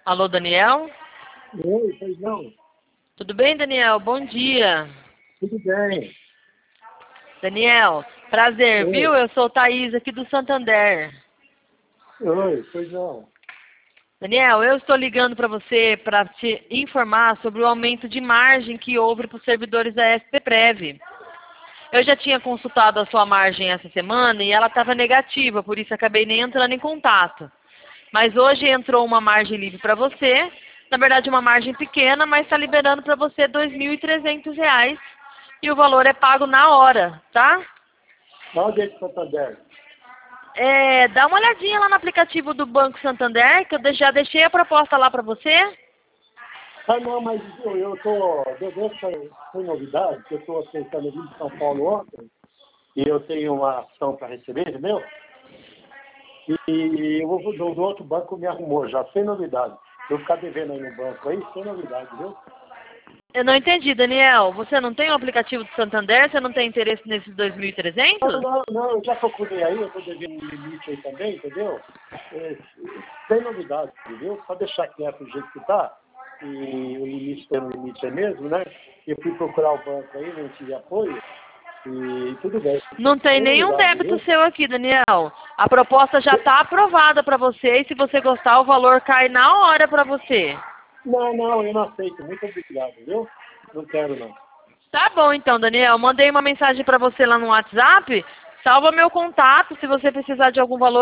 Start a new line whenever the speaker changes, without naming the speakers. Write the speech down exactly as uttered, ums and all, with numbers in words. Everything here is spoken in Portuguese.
Alô, Daniel?
Oi, pois não.
Tudo bem, Daniel? Bom dia.
Tudo bem.
Daniel, prazer,
Oi.
viu? Eu sou Thaís aqui do Santander.
Oi, pois não.
Daniel, eu estou ligando para você para te informar sobre o aumento de margem que houve para os servidores da S P Prev. Eu já tinha consultado a sua margem essa semana e ela estava negativa, por isso acabei nem entrando em contato. Mas hoje entrou uma margem livre para você, na verdade uma margem pequena, mas está liberando para você dois mil e trezentos reais e o valor é pago na hora, tá?
Onde é de Santander?
É, dá uma olhadinha lá no aplicativo do Banco Santander, que eu já deixei a proposta lá para você.
Ah, não, mas eu, eu tô devendo sem novidade, que eu estou tentando vir de São Paulo ontem, e eu tenho uma ação para receber, entendeu? E o do, do outro banco me arrumou já, sem novidade. Eu ficar devendo aí no banco aí, sem novidade, viu?
Eu não entendi, Daniel. Você não tem o aplicativo do Santander? Você não tem interesse nesses dois mil e
Não,
trezentos?
não, não, eu já procurei aí, eu estou devendo um limite aí também, entendeu? É, sem novidade, entendeu? Só deixar quieto do jeito que está, e o limite tem um limite é mesmo, né? Eu fui procurar o banco aí, não tive apoio, e tudo bem.
Não tem
Sem
nenhum
novidade,
débito
viu?
seu aqui, Daniel. A proposta já está aprovada para você e se você gostar, o valor cai na hora para você.
Não, não, eu não aceito. Muito obrigado, viu? Não quero, não.
Tá bom então, Daniel. Mandei uma mensagem para você lá no WhatsApp. Salva meu contato se você precisar de algum valor.